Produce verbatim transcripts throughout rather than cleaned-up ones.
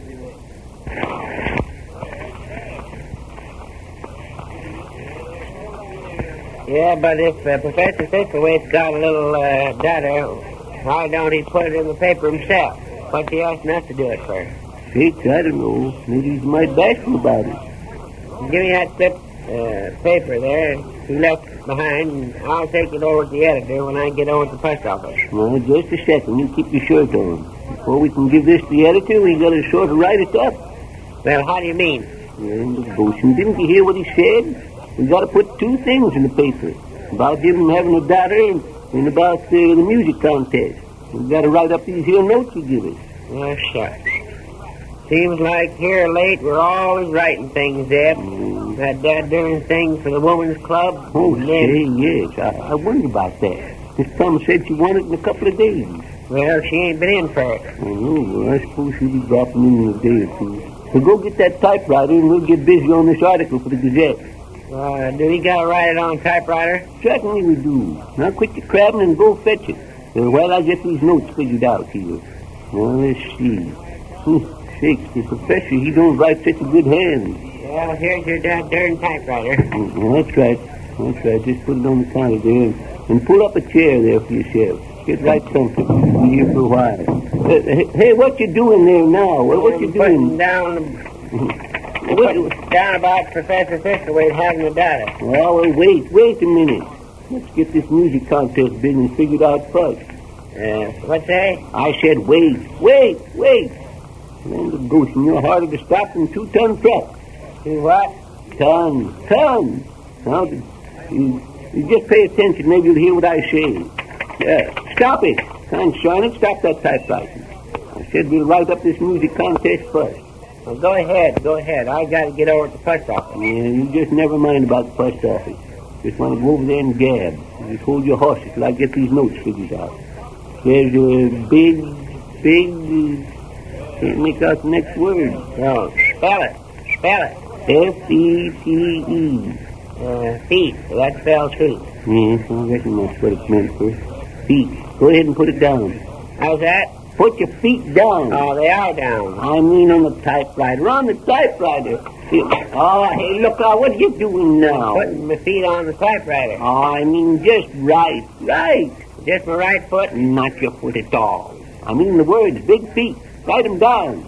Yeah, but if uh, Professor Thistlethwaite's got a little uh, data, why don't he put it in the paper himself? What's he asking us to do it for? Sakes, I don't know. Maybe he's might bashful about it. Give me that slip uh, paper there he left behind, and I'll take it over to the editor when I get over to the post office. Well, just a second. You keep your shirt on. Before we can give this to the editor, we got to sort of write it up. Well, how do you mean? Well, the Bosun, didn't you hear what he said? We got to put two things in the paper. About him having a daughter and, and about uh, the music contest. We got to write up these here notes he give us. Oh, shucks. Seems like here late we're always writing things, Zeb. Mm. That dad darn thing for the woman's club. Oh, say, yes. I, I wonder about that. Miss Plum said she wanted it in a couple of days. Well, she ain't been in for it. Oh, well, I suppose she'll be dropping in in a day or two. So go get that typewriter and we'll get busy on this article for the Gazette. Uh, do we got to write it on typewriter? Certainly we do. Now quit your crabbing and go fetch it. Uh, while I get these notes figured out here. Well, let's see. Hmm, sakes, the professor, he don't write such a good hand. Well, here's your dad darn typewriter. Mm, that's right. That's right. Just put it on the counter there and, and pull up a chair there for yourself. Get right comfortable. Be here for a while. Uh, hey, hey, what you doing there now? What, what you doing? Down... Putting down about Professor Thistlethwaite having a daughter. Well, well, wait, wait a minute. Let's get this music contest business figured out first. Uh, what's that? I said wait, wait, wait. Man, the goose, and you're harder to stop than two-ton truck. Two what? Ton, ton. Now, you, you just pay attention, maybe you'll hear what I say. Yeah, stop it. Sunshine it, stop that typewriting. I said we'll write up this music contest first. Well, go ahead, go ahead. I got to get over to the post office. Yeah, you just never mind about the post office. Just want to go over there and gab. Just hold your horses till I get these notes figured out. There's a big, big... Uh, can't make out the next word. No, spell it. Spell it. F E T E. Uh, feet. That spells feet. Yes, I reckon that's what it meant for. Feet. Go ahead and put it down. How's that? Put your feet down. Oh, they are down. I mean on the typewriter. On the typewriter. Oh, hey, look out. What are you doing now? Putting my feet on the typewriter. Oh, I mean just right. Right. Just my right foot? Not your foot at all. I mean the words, big feet. Write them down.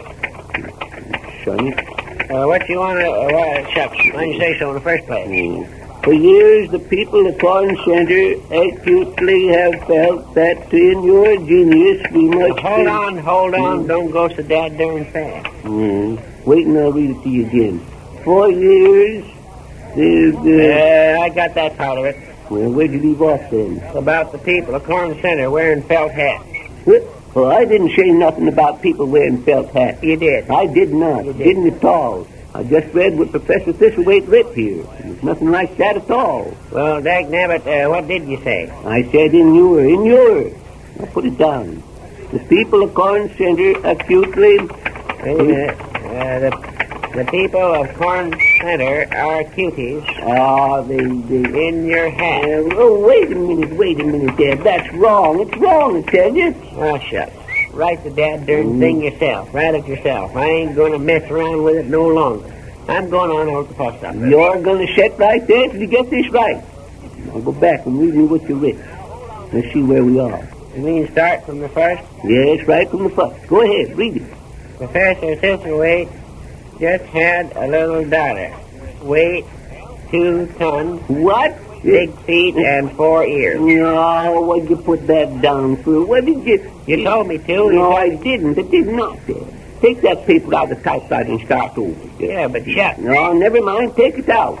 Sonny. Uh, what you want to... Uh, well, shucks. Why don't you say so in the first place? Mm. For years, the people of Corn Center acutely have felt that in your genius we must... Well, hold on, hold on. Mm. Don't go so dad darn fast. Mm. Wait and I'll read it to you again. For years, there's... Uh, uh, I got that part of it. Well, where'd you leave off then? About the people of Corn Center wearing felt hats. What? Well, I didn't say nothing about people wearing felt hats. You did. I did not. You did. Didn't at all. I just read what Professor Thistlethwaite writ here. There's nothing like that at all. Well, dagnabbit, uh, what did you say? I said in your, in your. Now put it down. The people of Corn Center acutely... Wait a minute. Uh, the, the people of Corn Center are cuties. Ah, they, they... In your hat. Uh, oh, wait a minute, wait a minute there. That's wrong. It's wrong, I tell you. Oh, shucks. Write the dad darn mm. thing yourself. Write it yourself. I ain't going to mess around with it no longer. I'm going on over to the post office. You're going to sit right there till you get this right. I'll go back and read me what you writ. Let's see where we are. You mean start from the first? Yes, right from the first. Go ahead, read it. Professor Thistlethwaite just had a little daughter. Weight, two tons. What? Big feet and four ears. No, why'd you put that down for? What did you... You, you told me to. No, I didn't. I did not. Take that paper out of the typewriter and start over. Yeah, but shut. No, never mind. Take it out.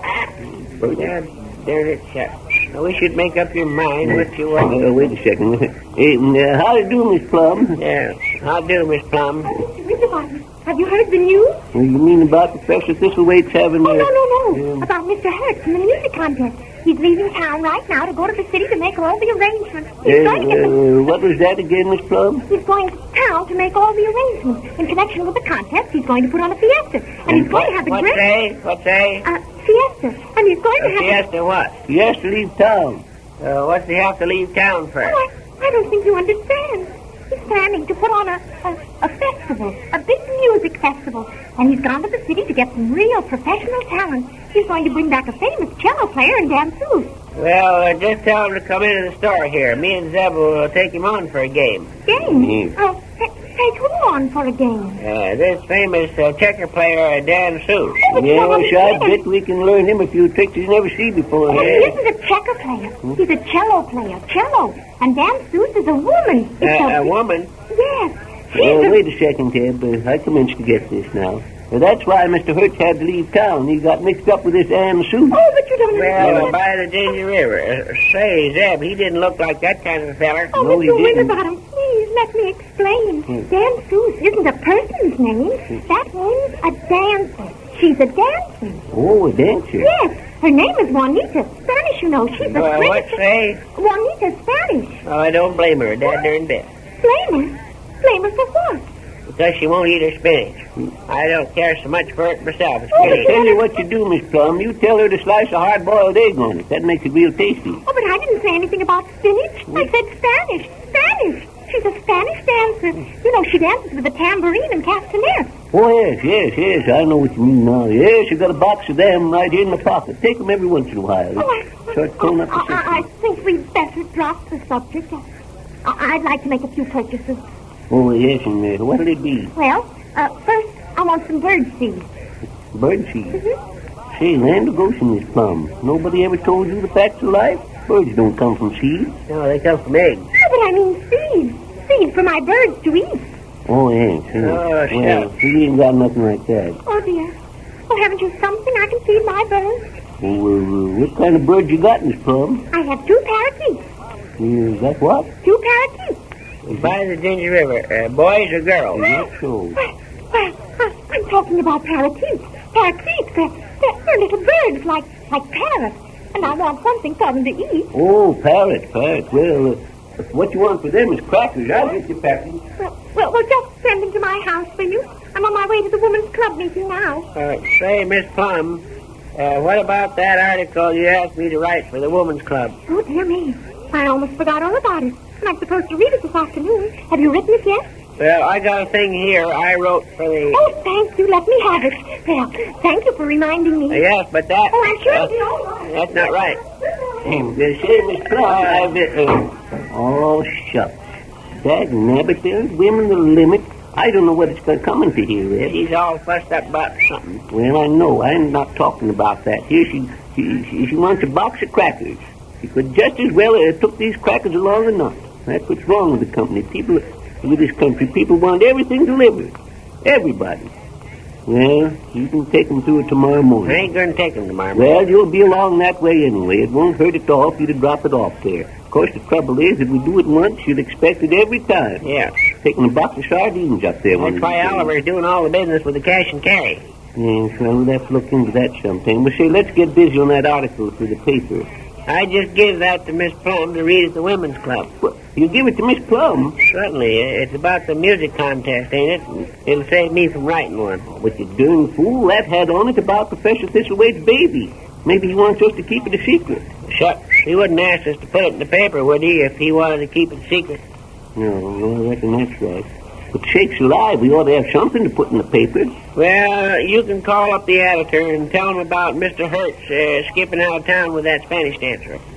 Dad, darn it, shut. Now, we should make up your mind what you want. Uh, wait a second. Hey, uh, how do you do, Miss Plum? Yeah, how do, Miss Plum? Mister Winterbotham, have you heard the news? Well, you mean about Professor Thistlethwaite's having... Oh, uh, no, no, no. Um, about Mister Hertz and the music contest. He's leaving town right now to go to the city to make all the arrangements. He's uh, going to get the... uh, what was that again, Miss Plum? He's going to town to make all the arrangements. In connection with the contest, he's going to put on a fiesta. And he's going to have the what great... say? What say? Uh, fiesta. And he's going a to have... Fiesta what? He has to leave town. Uh, what's he have to leave town for? Oh, I, I don't think you understand. He's planning to put on a, a, a festival, a big music festival, and he's gone to the city to get some real professional talent. He's going to bring back a famous cello player and Dan Seuss. Well, uh, just tell him to come into the store here. Me and Zeb will take him on for a game. Game? Mm. Oh, t- take who on for a game? Uh, this famous uh, checker player, uh, Dan Seuss. but Yes, no, I he bet we can learn him a few tricks he's never seen before. Well, he eh? isn't a checker player. He's a cello player. Cello. And Dan Seuss is a woman. Uh, It's a woman? Yes. She's Well, a... wait a second, Ted. Uh, I commence to get this now. Well, that's why Mister Hertz had to leave town. He got mixed up with this Ann Seuss. Oh, but you don't Well, uh, understand. by the Ginger River. Uh, say, Zeb, he didn't look like that kind of a feller. Oh, No, he Mister didn't. Winterbottom, please let me explain. Hmm. Dan Seuss isn't a person's name. That name's a dancer. She's a dancer. Oh, a dancer. Yes, her name is Juanita. Spanish, you know. She's a Uh, what Spanish. say? Juanita Spanish. Oh, I don't blame her, that darn bit. Blame her? Blame her for what? Because she won't eat her spinach. I don't care so much for it myself. It's Oh, pretty. Tell you what you do, Miss Plum. You tell her to slice a hard-boiled egg on it. That makes it real tasty. Oh, but I didn't say anything about spinach. I said Spanish. Spanish. She's a Spanish dancer. You know, she dances with a tambourine and castanets. Oh, yes, yes, yes. I know what you mean now. Yes, you got a box of them right here in my pocket. Take them every once in a while. Oh, I, Start throwing up the I, I, I system. think we'd better drop the subject. I, I'd like to make a few purchases. Oh, yes, and uh, what'll it be? Well, uh, first, I want some bird seed. Bird seed. Mm-hmm. Say, land of Goshen, Miss Plum. Nobody ever told you the facts of life? Birds don't come from seeds. No, they come from eggs. Oh, but I mean seed. Seed for my birds to eat. Oh, yes. yes. Oh, well, shucks. we ain't got nothing like that. Oh, dear. Oh, haven't you something I can feed my birds? Oh, well, uh, what kind of bird you got, Miss Plum? I have two parakeets. You got what? Two parakeets. By the Ginger River. Uh, boys or girls? Not so. Why, why, I- I'm talking about parakeets. Parakeets, they're, they're, they're little birds like, like parrots. And I want something for them to eat. Oh, parrot, parrot. Well, uh, what you want for them is crackers. I'll get you package. Well, well, well, just send them to my house, will you? I'm on my way to the women's club meeting now. Uh, say, Miss Plum, uh, what about that article you asked me to write for the Woman's Club? Oh, dear me. I almost forgot all about it. And I'm supposed to read it this afternoon. Have you written it yet? Well, I got a thing here I wrote for the... Oh, thank you. Let me have it. Well, thank you for reminding me. Uh, yes, but that... Oh, I'm sure uh, it's no. that's not right. Hmm, they say, Miss Plum, I've... Uh, oh, shucks. That nabbit, there's women the limit. I don't know what it's going to come into here, Ed. He's all fussed up about something. Well, I know. I'm not talking about that. Here, she, she, she, she wants a box of crackers. She could just as well have took these crackers along or not. That's what's wrong with the company. People, with this country, people want everything delivered. Everybody. Well, you can take them to it tomorrow I morning. ain't going to take him tomorrow. Well, you'll be along that way anyway. It won't hurt at all for you to drop it off there. Of course, the trouble is, if we do it once, you'll expect it every time. Yeah. Taking a box of sardines up there. one That's of why these days. Oliver's doing all the business with the cash and carry. Yes, well, we'll have to look into that sometime. But say, let's get busy on that article for the paper. I just give that to Miss Plum to read at the Women's Club. Well, you give it to Miss Plum. Certainly. It's about the music contest, ain't it? It'll save me from writing one. But you darn fool, that had on it about Professor Thistlewaite's baby. Maybe he wants us to keep it a secret. Shucks. He wouldn't ask us to put it in the paper, would he, if he wanted to keep it secret? No, no, I reckon that's right. But sakes alive, we ought to have something to put in the paper. Well, you can call up the editor and tell him about Mister Hertz uh, skipping out of town with that Spanish dancer.